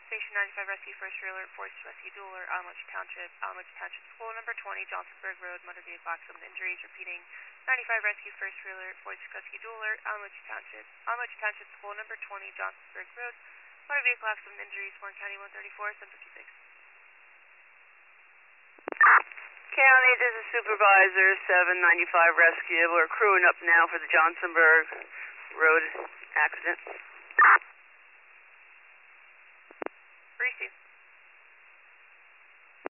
Station 95 Rescue, first alert, force rescue dual alert, Alamogordo Township, School number 20, Johnsonburg Road, motor vehicle accident injuries, repeating, 95 Rescue, first alert, force rescue dual alert, Alamogordo Township, School number 20, Johnsonburg Road, motor vehicle accident injuries, Warren County 134, 756. County, this is Supervisor 795 Rescue. We're crewing up now for the Johnsonburg Road accident. Receive.